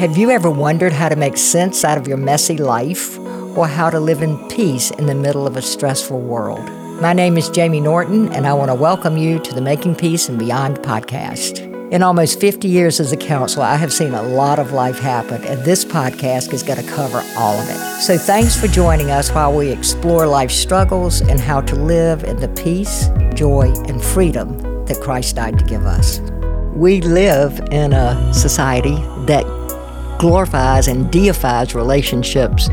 Have you ever wondered how to make sense out of your messy life or how to live in peace in the middle of a stressful world? My name is Jamie Norton, and I want to welcome you to the Making Peace and Beyond podcast. In almost 50 years as a counselor, I have seen a lot of life happen, and this podcast is going to cover all of it. So thanks for joining us while we explore life's struggles and how to live in the peace, joy, and freedom that Christ died to give us. We live in a society that glorifies and deifies relationships,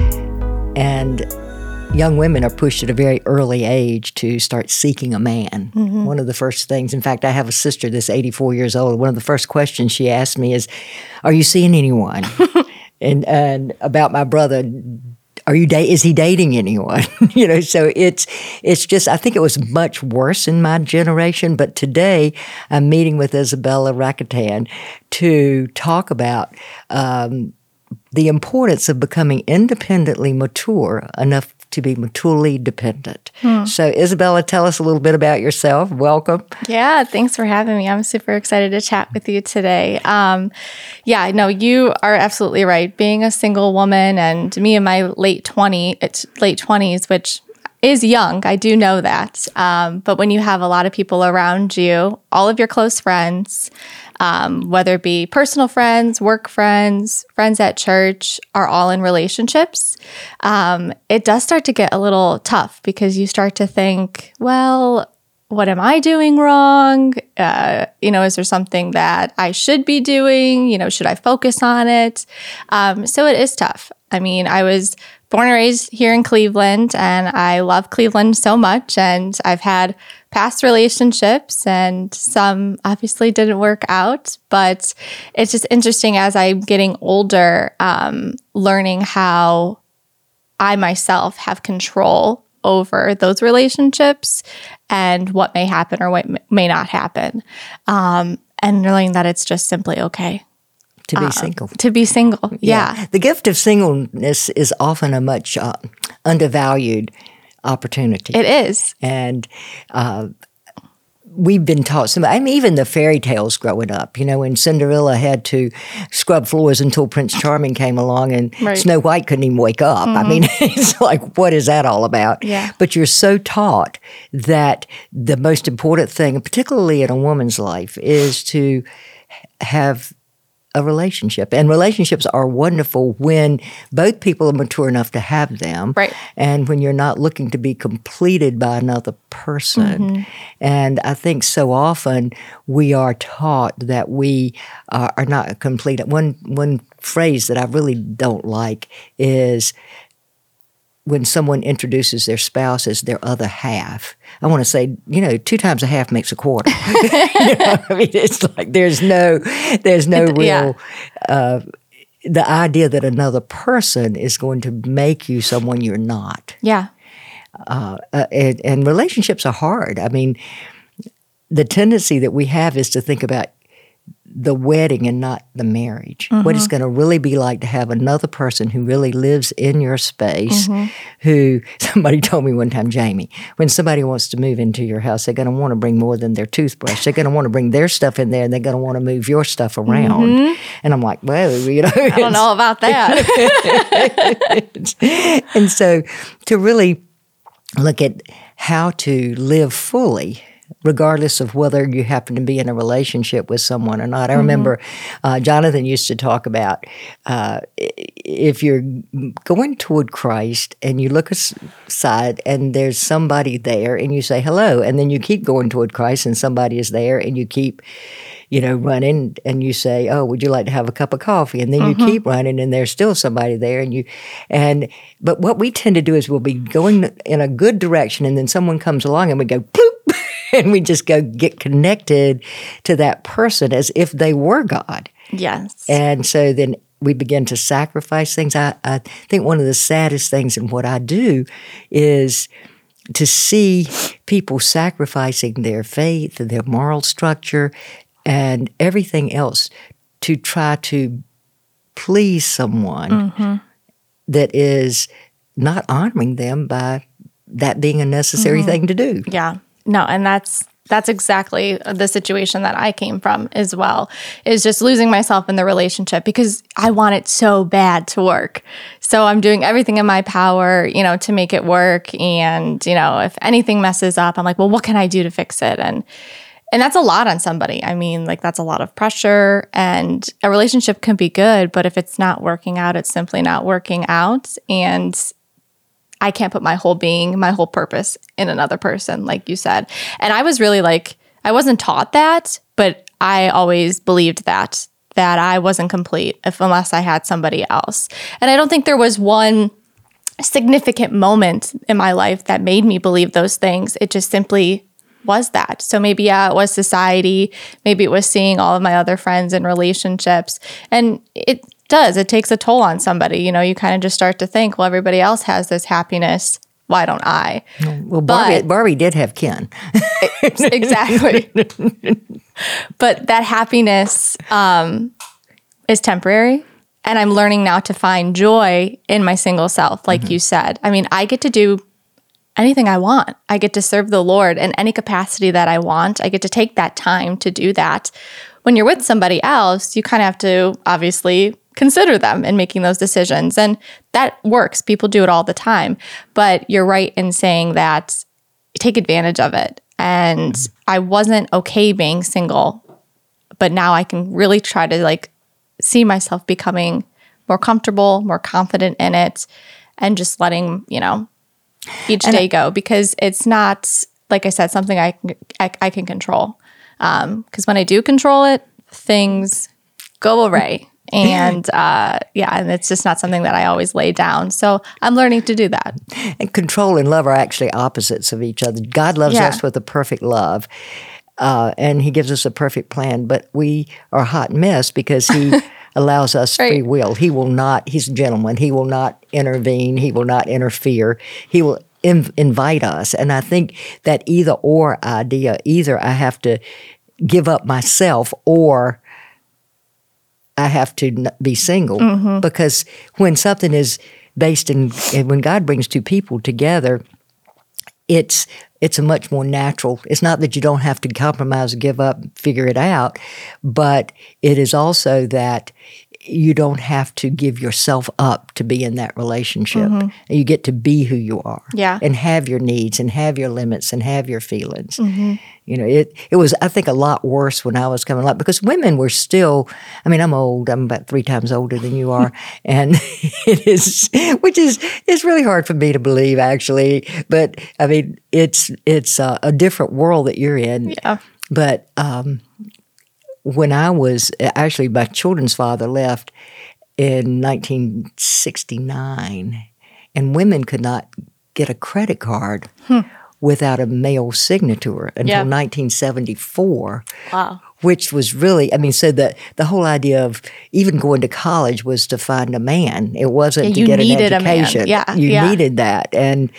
and young women are pushed at a very early age to start seeking a man. Mm-hmm. One of the first things, in fact, I have a sister that's 84 years old. One of the first questions she asked me is, "Are you seeing anyone?" and about my brother, is he dating anyone? So it's just, I think it was much worse in my generation, but today I'm meeting with Isabella Rakatan to talk about the importance of becoming independently mature enough to be maturely dependent. So Isabella, tell us a little bit about yourself. Welcome. Yeah, thanks for having me. I'm super excited to chat with you today. You are absolutely right. Being a single woman and me in my late 20s, which is young, I do know that. But when you have a lot of people around you, all of your close friends, whether it be personal friends, work friends, friends at church, are all in relationships, it does start to get a little tough because you start to think, well, what am I doing wrong? Is there something that I should be doing? Should I focus on it? So it is tough. I mean, I was born and raised here in Cleveland, and I love Cleveland so much. And I've had past relationships, and some obviously didn't work out. But it's just interesting as I'm getting older, learning how I myself have control over those relationships and what may happen or what may not happen. And learning that it's just simply okay. To be single. To be single, yeah. The gift of singleness is often a much undervalued opportunity. It is. And we've been taught even the fairy tales growing up, when Cinderella had to scrub floors until Prince Charming came along and Snow White couldn't even wake up. Mm-hmm. I mean, it's like, what is that all about? Yeah. But you're so taught that the most important thing, particularly in a woman's life, is to have a relationship. And relationships are wonderful when both people are mature enough to have them. Right. And when you're not looking to be completed by another person. Mm-hmm. And I think so often we are taught that we are not complete. One phrase that I really don't like is when someone introduces their spouse as their other half. I want to say, 2 times a half makes a quarter. It's like there's no real, the idea that another person is going to make you someone you're not. Yeah. And relationships are hard. I mean, the tendency that we have is to think about the wedding and not the marriage. Mm-hmm. What it's going to really be like to have another person who really lives in your space, mm-hmm. who, somebody told me one time, Jamie, when somebody wants to move into your house, they're going to want to bring more than their toothbrush. They're going to want to bring their stuff in there, and they're going to want to move your stuff around. Mm-hmm. And I'm like, well, I don't know about that. And so to really look at how to live fully, regardless of whether you happen to be in a relationship with someone or not. I remember Jonathan used to talk about if you're going toward Christ and you look aside and there's somebody there and you say hello, and then you keep going toward Christ and somebody is there and you keep running and you say, oh, would you like to have a cup of coffee? And then you keep running and there's still somebody there but what we tend to do is we'll be going in a good direction and then someone comes along and we go, bloop, and we just go get connected to that person as if they were God. Yes. And so then we begin to sacrifice things. I think one of the saddest things in what I do is to see people sacrificing their faith, their moral structure, and everything else to try to please someone that is not honoring them by that being a necessary thing to do. Yeah. No, and that's exactly the situation that I came from as well, is just losing myself in the relationship because I want it so bad to work. So I'm doing everything in my power, to make it work. And, if anything messes up, I'm like, well, what can I do to fix it? And that's a lot on somebody. I mean, like, that's a lot of pressure, and a relationship can be good, but if it's not working out, it's simply not working out. And I can't put my whole being, my whole purpose in another person, like you said. And I was really I wasn't taught that, but I always believed that I wasn't complete unless I had somebody else. And I don't think there was one significant moment in my life that made me believe those things. It just simply was that. So maybe, it was society. Maybe it was seeing all of my other friends in relationships. And it takes a toll on somebody. You kind of just start to think, well, everybody else has this happiness. Why don't I? Well, Barbie did have Ken. Exactly. But that happiness is temporary. And I'm learning now to find joy in my single self, like you said. I mean, I get to do anything I want. I get to serve the Lord in any capacity that I want. I get to take that time to do that. When you're with somebody else, you kind of have to obviously consider them in making those decisions. And that works. People do it all the time. But you're right in saying that take advantage of it. And I wasn't okay being single, but now I can really try to see myself becoming more comfortable, more confident in it, and just letting, each day go, because it's not, like I said, something I can control. Because when I do control it, things go awry. And and it's just not something that I always lay down. So I'm learning to do that. And control and love are actually opposites of each other. God loves us with a perfect love, and He gives us a perfect plan. But we are a hot mess because He allows us free will. He will not, He's a gentleman. He will not intervene. He will not interfere. He will invite us. And I think that either or idea, either I have to give up myself or I have to be single, because when something is based in, when God brings two people together, it's a much more natural. It's not that you don't have to compromise, give up, figure it out, but it is also that you don't have to give yourself up to be in that relationship. You get to be who you are, and have your needs, and have your limits, and have your feelings. It was, I think, a lot worse when I was coming up, because women were still. I mean, I'm old. I'm about 3 times older than you are, and which is really hard for me to believe, actually. But I mean, it's a different world that you're in. Yeah. But when I was, actually, my children's father left in 1969, and women could not get a credit card without a male signature until 1974. Wow. Which was really, I mean, so the whole idea of even going to college was to find a man. It wasn't to get an education. You needed that. And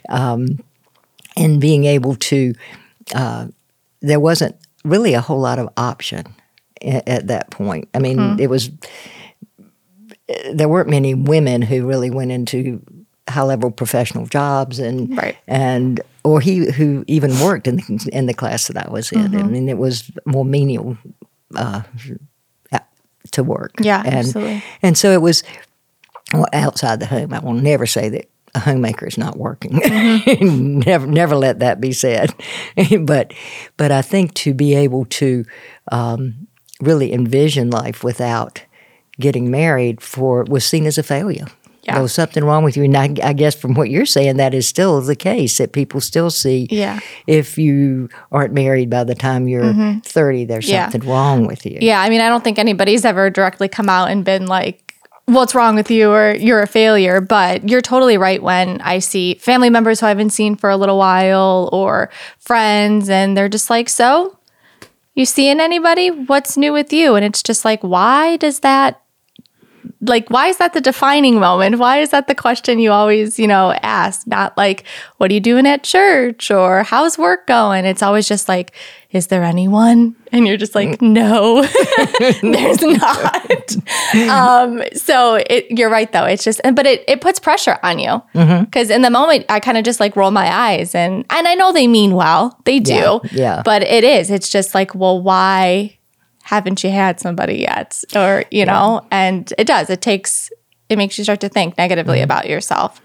being able to, there wasn't really a whole lot of option at that point. I mean, there weren't many women who really went into high-level professional jobs and or who even worked in the class that I was in. I mean, it was more menial to work. Yeah, absolutely. And so it was outside the home. I will never say that a homemaker is not working. Never let that be said. But I think to be able to really envision life without getting married was seen as a failure. Yeah. There was something wrong with you. And I guess from what you're saying, that is still the case, that people still see if you aren't married by the time you're 30, there's something wrong with you. Yeah, I mean, I don't think anybody's ever directly come out and been like, what's wrong with you, or you're a failure. But you're totally right when I see family members who I haven't seen for a little while, or friends, and they're just like, so, you seeing anybody? What's new with you? And it's just like, why does that like, why is that the defining moment? Why is that the question you always, ask? Not like, what are you doing at church or how's work going? It's always just like, is there anyone? And you're just like, no, there's not. So you're right though. It's just, but it puts pressure on you because in the moment I kind of just like roll my eyes and I know they mean well, they do. Yeah. But it's just like, well, why haven't you had somebody yet? Or, know, and it does. It makes you start to think negatively about yourself.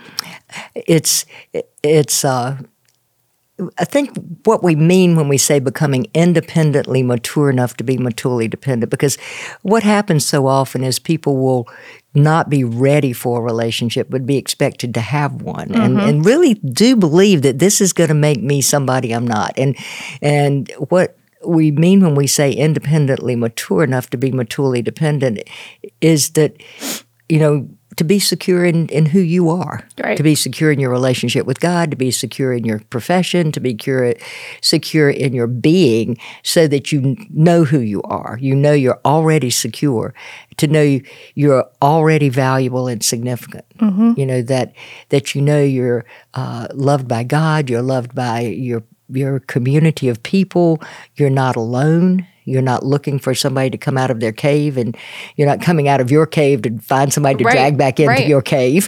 I think what we mean when we say becoming independently mature enough to be maturely dependent, because what happens so often is people will not be ready for a relationship, but be expected to have one, and really do believe that this is going to make me somebody I'm not. And what we mean when we say independently mature enough to be maturely dependent is that, to be secure in who you are, right. To be secure in your relationship with God, to be secure in your profession, to be secure in your being, so that you know who you are. You know you're already secure, to know you're already valuable and significant. That you're loved by God, you're loved by your community of people, you're not alone. You're not looking for somebody to come out of their cave, and you're not coming out of your cave to find somebody to drag back into your cave.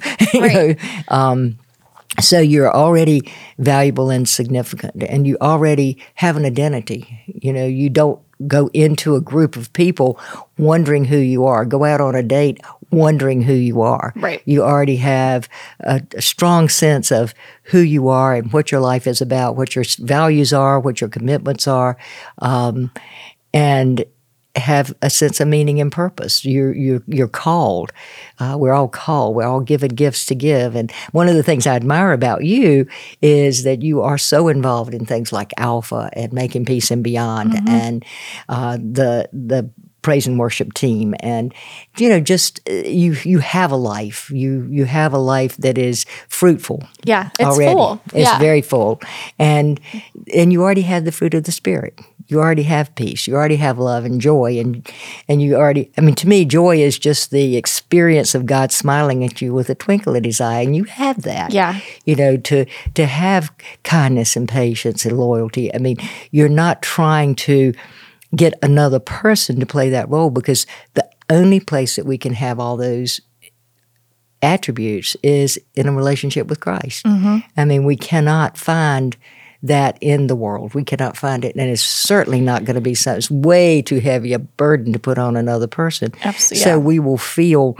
So you're already valuable and significant, and you already have an identity. You don't go into a group of people wondering who you are. Go out on a date wondering who you are. Right. You already have a strong sense of who you are and what your life is about, what your values are, what your commitments are. And have a sense of meaning and purpose. You're called. We're all called. We're all given gifts to give. And one of the things I admire about you is that you are so involved in things like Alpha and Making Peace and Beyond, and the praise and worship team, and just you have a life. You have a life that is fruitful. Yeah, it's already. Full. It's very full, and you already have the fruit of the Spirit. You already have peace. You already have love and joy, and you already. I mean, to me, joy is just the experience of God smiling at you with a twinkle in His eye, and you have that. Yeah. To have kindness and patience and loyalty. I mean, you're not trying to get another person to play that role, because the only place that we can have all those attributes is in a relationship with Christ. I mean, we cannot find that in the world. We cannot find it, and it's certainly not going to be something. It's way too heavy a burden to put on another person. Absolutely. So we will feel,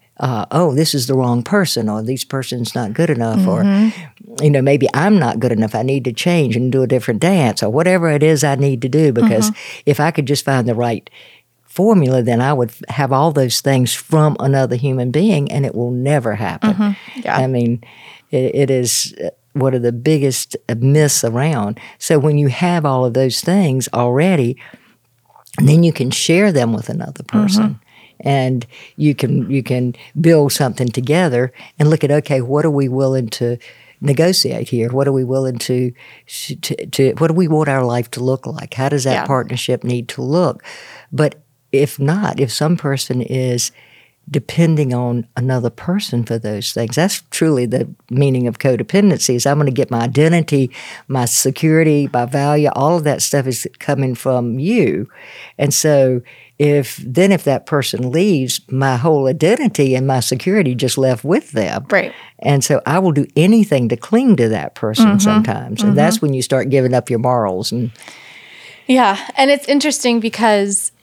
this is the wrong person, or this person's not good enough, or maybe I'm not good enough. I need to change and do a different dance, or whatever it is I need to do. Because if I could just find the right formula, then I would have all those things from another human being, and it will never happen. Yeah. I mean, it is one of the biggest myths around. So when you have all of those things already, then you can share them with another person. And you can build something together and look at, okay, what are we willing to negotiate here? What are we willing to what do we want our life to look like? How does that partnership need to look? But if not, if some person is depending on another person for those things, that's truly the meaning of codependency. Is I'm going to get my identity, my security, my value, all of that stuff is coming from you. And so if that person leaves, my whole identity and my security just left with them. Right. And so I will do anything to cling to that person sometimes. And that's when you start giving up your morals. Yeah. And it's interesting because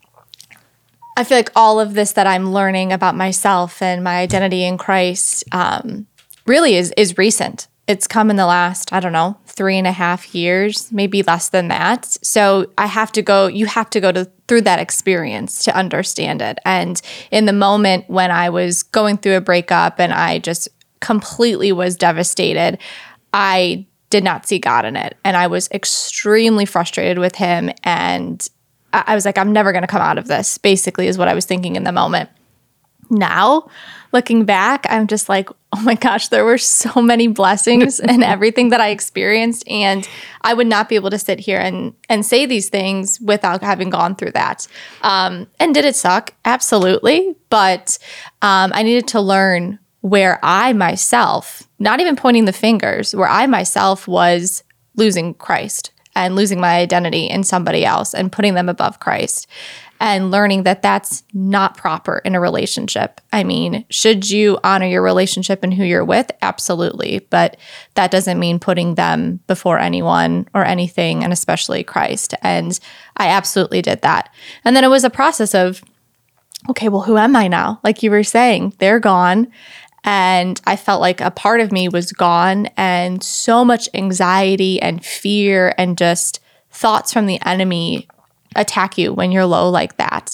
I feel like all of this that I'm learning about myself and my identity in Christ really is recent. It's come in the last, 3.5 years, maybe less than that. So you have to go through that experience to understand it. And in the moment when I was going through a breakup and I just completely was devastated, I did not see God in it. And I was extremely frustrated with Him, and I was like, I'm never going to come out of this, basically, is what I was thinking in the moment. Now, looking back, I'm just like, oh my gosh, there were so many blessings and everything that I experienced. And I would not be able to sit here and say these things without having gone through that. And did it suck? Absolutely. But I needed to learn where I myself, not even pointing the fingers, where I myself was losing Christ and losing my identity in somebody else and putting them above Christ. And learning that that's not proper in a relationship. I mean, should you honor your relationship and who you're with? Absolutely. But that doesn't mean putting them before anyone or anything, and especially Christ. And I absolutely did that. And then it was a process of, okay, well, who am I now? Like you were saying, they're gone. And I felt like a part of me was gone, and so much anxiety and fear and just thoughts from the enemy attack you when you're low like that.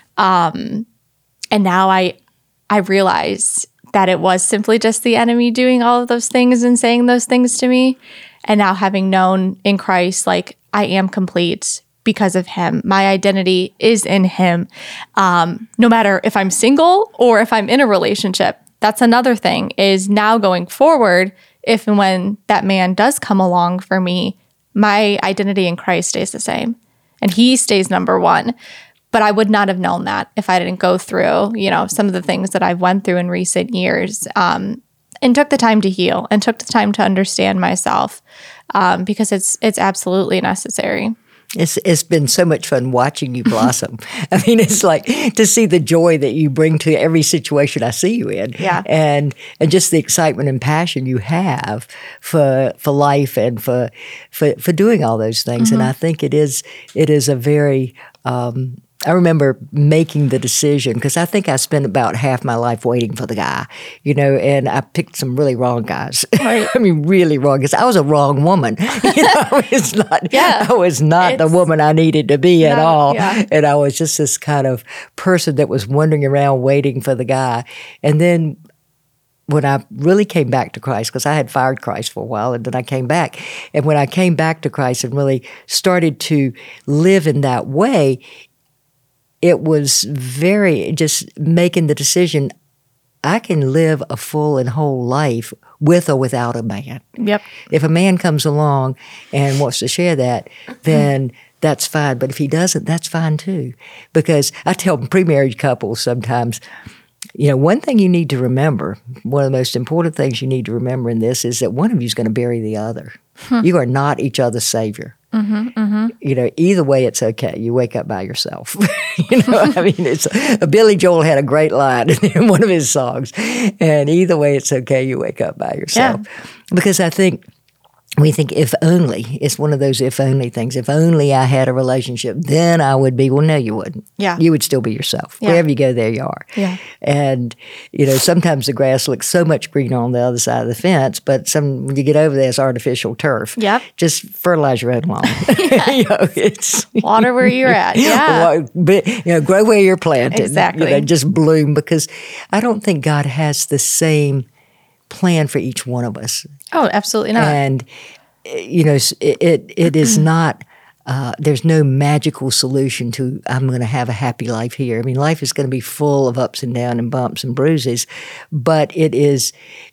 And now I realize that it was simply just the enemy doing all of those things and saying those things to me. And now having known in Christ, like I am complete because of him. My identity is in him. No matter if I'm single or if I'm in a relationship. That's another thing, is now going forward, if and when that man does come along for me, my identity in Christ stays the same. And he stays number one. But I would not have known that if I didn't go through, some of the things that I've went through in recent years, and took the time to heal and took the time to understand myself, because it's absolutely necessary. It's been so much fun watching you blossom. I mean, it's like to see the joy that you bring to every situation I see you in. Yeah. And just the excitement and passion you have for life and for doing all those things. Mm-hmm. And I think it is a very I remember making the decision, because I think I spent about half my life waiting for the guy, and I picked some really wrong guys. Right. I mean, really wrong, because I was a wrong woman. I was not the woman I needed to be at all. Yeah. And I was just this kind of person that was wandering around waiting for the guy. And then when I really came back to Christ, because I had fired Christ for a while, and then I came back. And when I came back to Christ and really started to live in that way, it was very just making the decision, I can live a full and whole life with or without a man. Yep. If a man comes along and wants to share that, then that's fine. But if he doesn't, that's fine too. Because I tell pre-marriage couples sometimes, one thing you need to remember, one of the most important things you need to remember in this is that one of you is going to bury the other. You are not each other's savior. Mm-hmm, mm-hmm. Either way, it's okay. You wake up by yourself. I mean, it's Billy Joel had a great line in one of his songs, and either way, it's okay. You wake up by yourself. Yeah. Because I think we think if only, it's one of those if only things. If only I had a relationship, then I would be. Well, no, you wouldn't. Yeah. You would still be yourself. Yeah. Wherever you go, there you are. Yeah. And, sometimes the grass looks so much greener on the other side of the fence, but when you get over there, it's artificial turf. Yep. Just fertilize your own lawn. It's water where you're at. Yeah. Grow where you're planted. Exactly. Just bloom, because I don't think God has the same plan for each one of us. Oh, absolutely not. And, it is not, there's no magical solution to, I'm going to have a happy life here. I mean, life is going to be full of ups and downs and bumps and bruises, but it is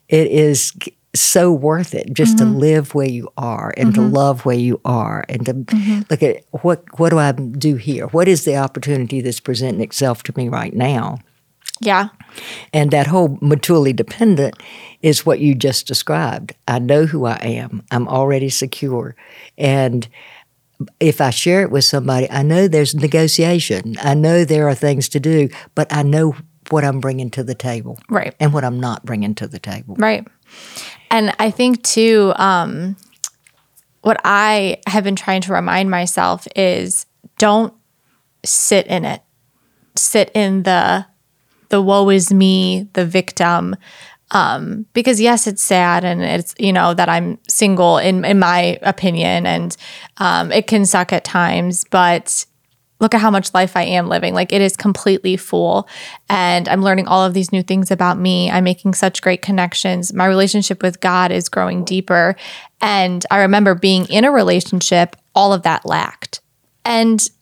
so worth it just to live where you are and to love where you are and to look at what do I do here? What is the opportunity that's presenting itself to me right now? Yeah. And that whole maturely dependent is what you just described. I know who I am. I'm already secure. And if I share it with somebody, I know there's negotiation. I know there are things to do, but I know what I'm bringing to the table. Right. And what I'm not bringing to the table. Right. And I think, too, what I have been trying to remind myself is don't sit in it. Sit in the woe is me, the victim. Because yes, it's sad and it's, that I'm single in my opinion, and it can suck at times, but look at how much life I am living. Like, it is completely full, and I'm learning all of these new things about me. I'm making such great connections. My relationship with God is growing deeper. And I remember being in a relationship, all of that lacked. And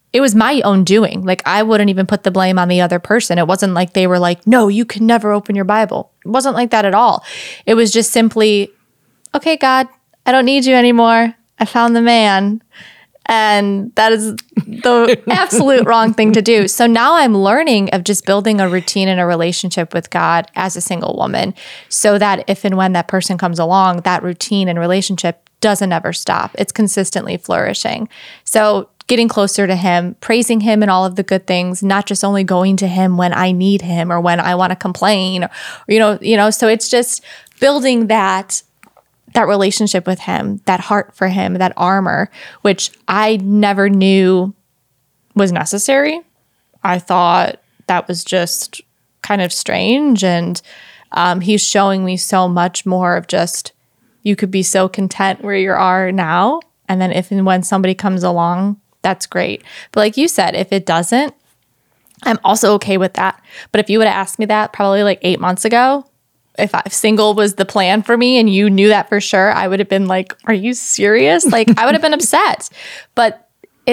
it was my own doing. Like, I wouldn't even put the blame on the other person. It wasn't like they were like, no, you can never open your Bible. It wasn't like that at all. It was just simply, okay, God, I don't need you anymore. I found the man. And that is the absolute wrong thing to do. So now I'm learning of just building a routine and a relationship with God as a single woman, so that if and when that person comes along, that routine and relationship doesn't ever stop. It's consistently flourishing. So getting closer to him, praising him in all of the good things, not just only going to him when I need him or when I want to complain, or, so it's just building that relationship with him, that heart for him, that armor, which I never knew was necessary. I thought that was just kind of strange. And he's showing me so much more of just, you could be so content where you are now. And then if and when somebody comes along, that's great. But like you said, if it doesn't, I'm also okay with that. But if you would have asked me that probably like 8 months ago, if single was the plan for me and you knew that for sure, I would have been like, are you serious? Like, I would have been upset. But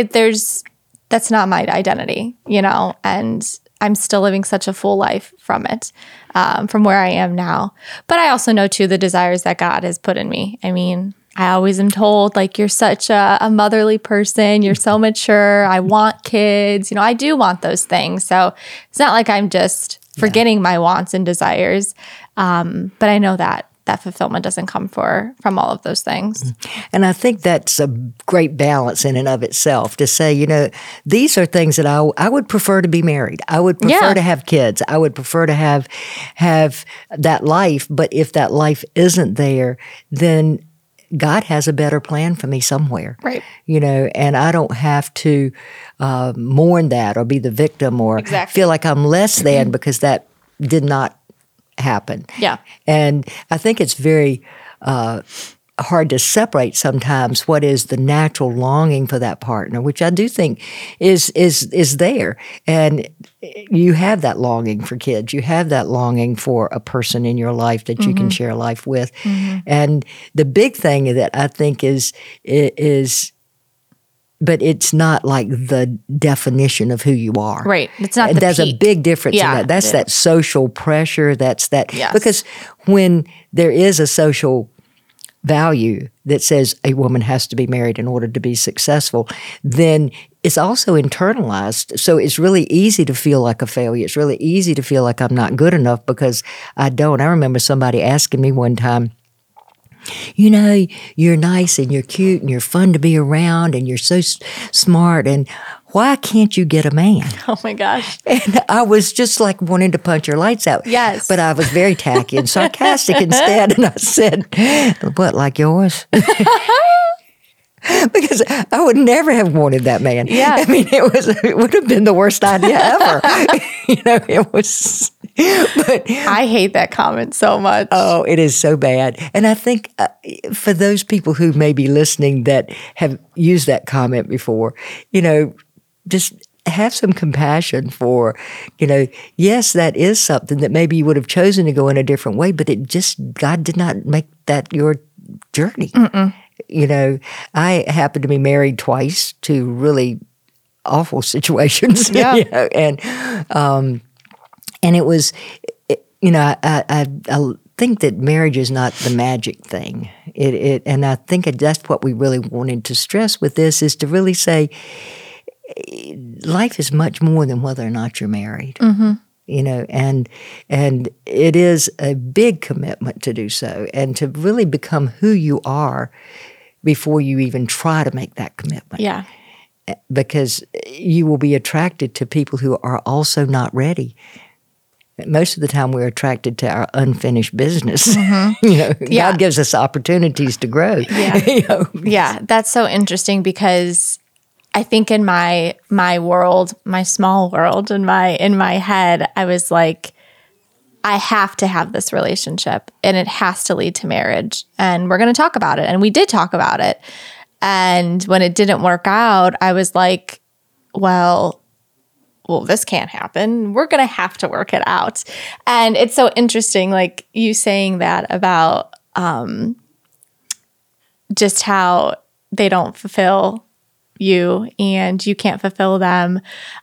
that's not my identity, and I'm still living such a full life from it, from where I am now. But I also know too the desires that God has put in me. I mean, I always am told, like, you're such a motherly person. You're so mature. I want kids. I do want those things. So it's not like I'm just forgetting my wants and desires. But I know that fulfillment doesn't come from all of those things. And I think that's a great balance in and of itself, to say, these are things that I would prefer to be married. I would prefer to have kids. I would prefer to have that life. But if that life isn't there, then God has a better plan for me somewhere. Right. And I don't have to mourn that or be the victim or feel like I'm less than because that did not happen. Yeah. And I think it's very hard to separate sometimes what is the natural longing for that partner, which I do think is there. And you have that longing for kids. You have that longing for a person in your life that you can share life with. And the big thing that I think is but it's not like the definition of who you are. Right. It's not the There's peak. a big difference in that. That's that social pressure. That's that. Yes. Because when there is a social value that says a woman has to be married in order to be successful, then it's also internalized. So it's really easy to feel like a failure. It's really easy to feel like I'm not good enough because I don't. I remember somebody asking me one time, you're nice and you're cute and you're fun to be around and you're so smart, and why can't you get a man? Oh my gosh. And I was just like wanting to punch her lights out. Yes. But I was very tacky and sarcastic instead. And I said, what, like yours? Because I would never have wanted that man. Yeah. I mean, it would have been the worst idea ever. It was. But I hate that comment so much. Oh, it is so bad. And I think for those people who may be listening that have used that comment before, just have some compassion for, yes, that is something that maybe you would have chosen to go in a different way, but God did not make that your journey. Mm-mm. I happened to be married twice to really awful situations. Yeah. And it was, I think that marriage is not the magic thing. And I think that's what we really wanted to stress with this, is to really say life is much more than whether or not you're married. Mm-hmm. And it is a big commitment to do so and to really become who you are before you even try to make that commitment. Yeah. Because you will be attracted to people who are also not ready. Most of the time we're attracted to our unfinished business. Mm-hmm. God gives us opportunities to grow. Yeah. Yeah, that's so interesting because I think in my world, my small world, in my head, I was like, I have to have this relationship and it has to lead to marriage. And we're going to talk about it. And we did talk about it. And when it didn't work out, I was like, well, this can't happen. We're going to have to work it out. And it's so interesting, like you saying that about just how they don't fulfill you and you can't fulfill them.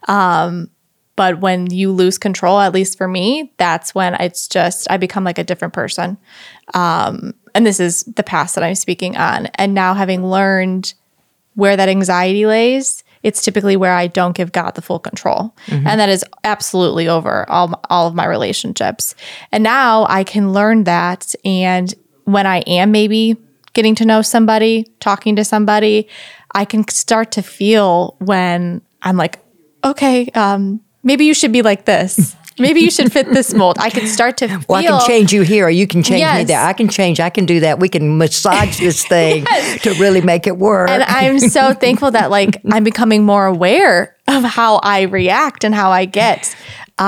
But when you lose control, at least for me, that's when I become like a different person. And this is the past that I'm speaking on. And now having learned where that anxiety lays, it's typically where I don't give God the full control. And that is absolutely over all of my relationships. And now I can learn that. And when I am maybe getting to know somebody, talking to somebody, I can start to feel when I'm like, okay, maybe you should be like this. Maybe you should fit this mold. I can start to feel. Well, I can change you here, or you can change me Yes. there. I can do that. We can massage this thing to really make it work. And I'm so thankful that like I'm becoming more aware of how I react and how I get,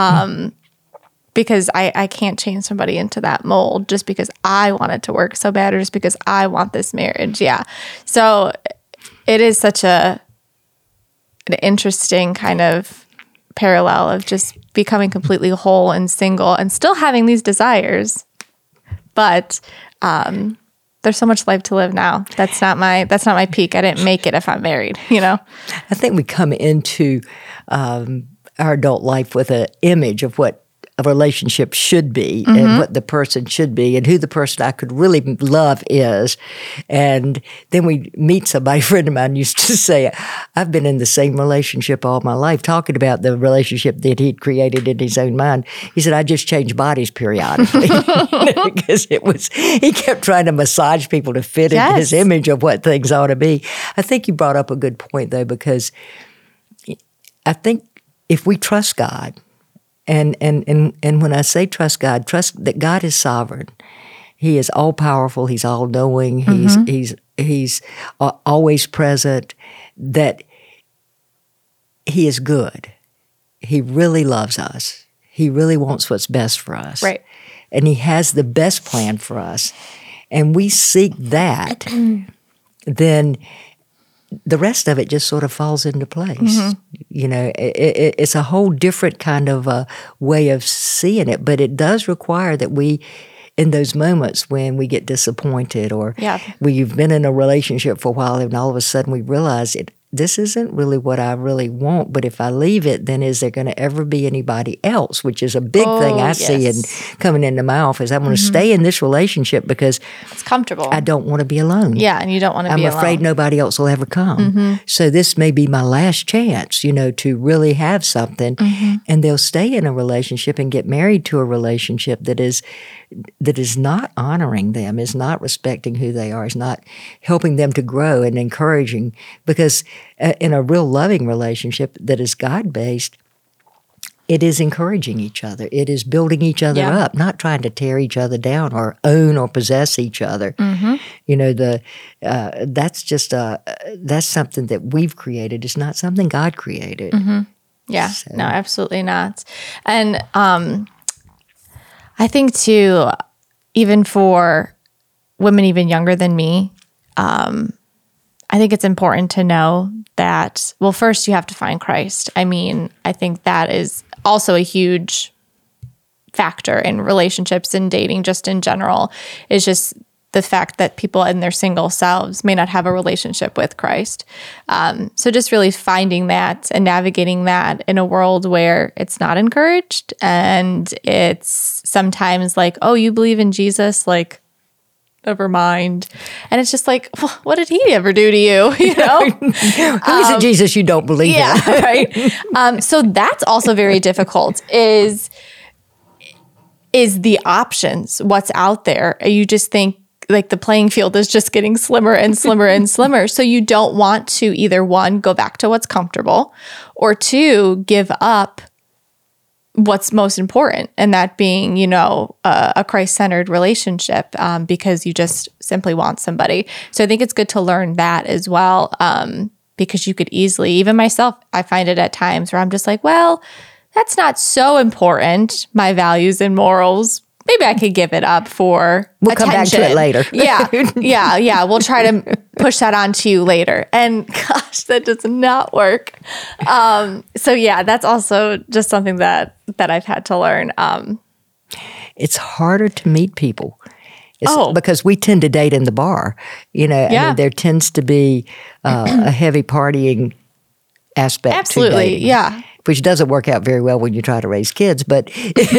because I can't change somebody into that mold just because I want it to work so bad or just because I want this marriage. Yeah. So it is such an interesting kind of parallel of just becoming completely whole and single and still having these desires, but there's so much life to live now. That's not my peak. I didn't make it if I'm married, I think we come into our adult life with an image of what a relationship should be and what the person should be and who the person I could really love is. And then we meet somebody. A friend of mine used to say, I've been in the same relationship all my life, talking about the relationship that he'd created in his own mind. He said, I just change bodies periodically because he kept trying to massage people to fit into his image of what things ought to be. I think you brought up a good point though, because I think if we trust God, and when I say trust God, trust that God is sovereign. He is all powerful. He's all knowing. He's always present. That He is good. He really loves us. He really wants what's best for us. Right. And He has the best plan for us. And we seek that, then the rest of it just sort of falls into place. It's a whole different kind of way of seeing it, but it does require that we, in those moments when we get disappointed or we've been in a relationship for a while and all of a sudden we realize this isn't really what I really want, but if I leave it, then is there going to ever be anybody else? Which is a big thing I see in coming into my office. I want to stay in this relationship because it's comfortable. I don't want to be alone. Yeah, and you don't want to be alone. I'm afraid nobody else will ever come. So this may be my last chance, to really have something. And they'll stay in a relationship and get married to a relationship that is not honoring them, is not respecting who they are, is not helping them to grow and encouraging. Because in a real loving relationship that is God-based, it is encouraging each other. It is building each other up, not trying to tear each other down or own or possess each other. That's just that's something that we've created. It's not something God created. Yeah, so. No, absolutely not. And I think too, even for women even younger than me, I think it's important to know that, well, first you have to find Christ. I mean, I think that is also a huge factor in relationships and dating just in general, is just the fact that people in their single selves may not have a relationship with Christ. So just really finding that and navigating that in a world where it's not encouraged and it's sometimes like, oh, you believe in Jesus? Like, never mind. And it's just like, well, what did he ever do to you? Who is it Jesus you don't believe in? Right. So that's also very difficult is the options, what's out there. You just think like the playing field is just getting slimmer and slimmer and slimmer. So you don't want to either one, go back to what's comfortable, or two, give up what's most important, and that being, a Christ-centered relationship, because you just simply want somebody. So I think it's good to learn that as well, because you could easily, even myself, I find it at times where I'm just like, well, that's not so important, my values and morals. Maybe I could give it up for We'll attention. come back to it later. Yeah. We'll try to push that onto you later. And gosh, that does not work. So yeah, that's also just something that I've had to learn. It's harder to meet people Because we tend to date in the bar. I mean, there tends to be a heavy partying aspect to dating. Yeah. Which doesn't work out very well when you try to raise kids, but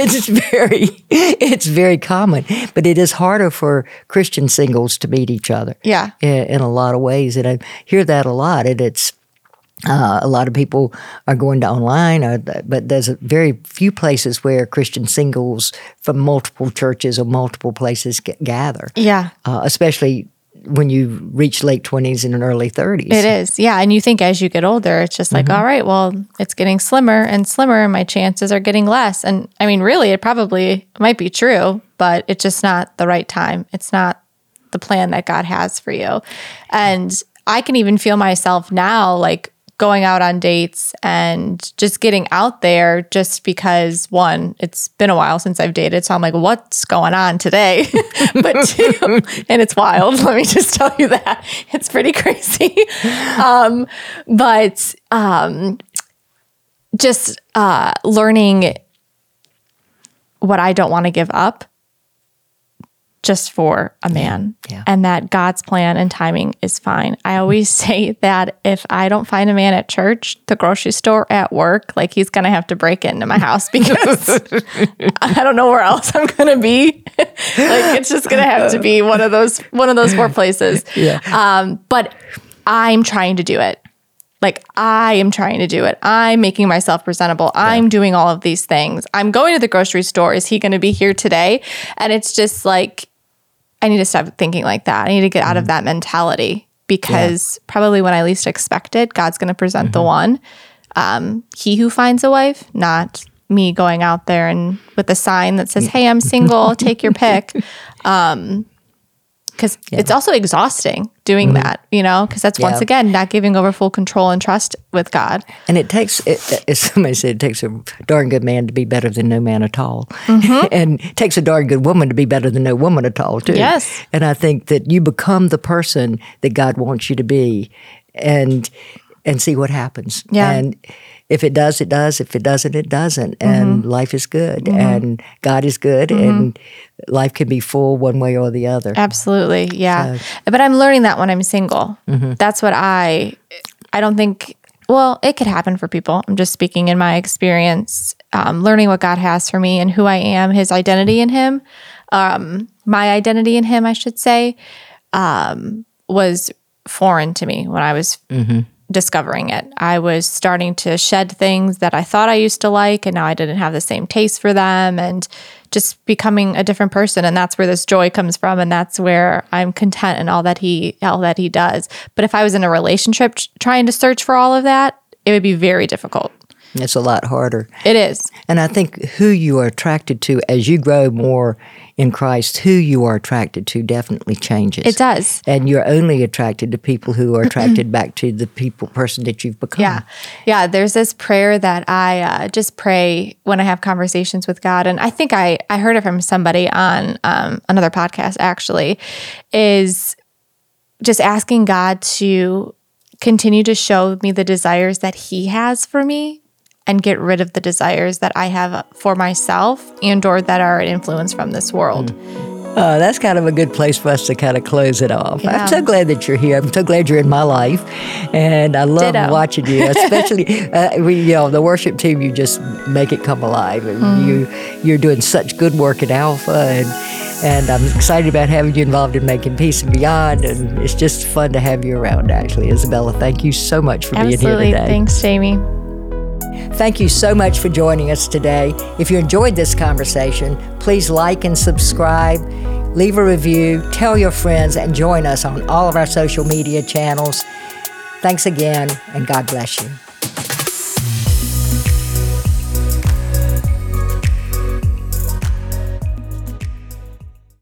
it's very common. But it is harder for Christian singles to meet each other. Yeah. In a lot of ways. And I hear that a lot. And it's a lot of people are going to online, but there's very few places where Christian singles from multiple churches or multiple places gather. Yeah. Especially when you reach late 20s and early 30s. It is, yeah. And you think as you get older, it's just like, all right, well, it's getting slimmer and slimmer, and my chances are getting less. And I mean, really, it probably might be true, but it's just not the right time. It's not the plan that God has for you. And I can even feel myself now, like, going out on dates and just getting out there just because, one, it's been a while since I've dated. So I'm like, what's going on today? But two, and it's wild. Let me just tell you that. It's pretty crazy. Just learning what I don't want to give up just for a man, and that God's plan and timing is fine. I always say that if I don't find a man at church, the grocery store, at work, like, he's going to have to break into my house because I don't know where else I'm going to be. Like, it's just going to have to be one of those 4 places. Yeah. But I'm trying to do it. Like, I am trying to do it. I'm making myself presentable. I'm doing all of these things. I'm going to the grocery store. Is he going to be here today? And it's just like, I need to stop thinking like that. I need to get out of that mentality, because probably when I least expect it, God's going to present the one. He who finds a wife, not me going out there and with a sign that says, hey, I'm single, take your pick. Because it's also exhausting doing that, because that's, once again, not giving over full control and trust with God. And it takes, as somebody said, it takes a darn good man to be better than no man at all. And it takes a darn good woman to be better than no woman at all, too. Yes. And I think that you become the person that God wants you to be, and see what happens. Yeah. And if it does, it does. If it doesn't, it doesn't. And life is good. And God is good. And life can be full one way or the other. Absolutely. Yeah. So. But I'm learning that when I'm single. That's what I don't think, well, it could happen for people. I'm just speaking in my experience, learning what God has for me and who I am, his identity in him, my identity in him, I should say, was foreign to me when I was discovering it. I was starting to shed things that I thought I used to like, and now I didn't have the same taste for them, and just becoming a different person. And that's where this joy comes from, and that's where I'm content in all that he does. But if I was in a relationship trying to search for all of that, it would be very difficult. It's a lot harder. It is. And I think who you are attracted to as you grow more in Christ, who you are attracted to definitely changes. It does. And you're only attracted to people who are attracted back to the person that you've become. Yeah. Yeah. There's this prayer that I just pray when I have conversations with God. And I think I heard it from somebody on another podcast, actually, is just asking God to continue to show me the desires that he has for me, and get rid of the desires that I have for myself and or that are an influence from this world. That's kind of a good place for us to kind of close it off. Yeah. I'm so glad that you're here. I'm so glad you're in my life. And I love watching you, especially the worship team, you just make it come alive. And you're doing such good work at Alpha, and I'm excited about having you involved in Making Peace and Beyond. And it's just fun to have you around, actually. Isabella, thank you so much for being here today. Thanks, Jamie. Thank you so much for joining us today. If you enjoyed this conversation, please like and subscribe, leave a review, tell your friends, and join us on all of our social media channels. Thanks again, and God bless you.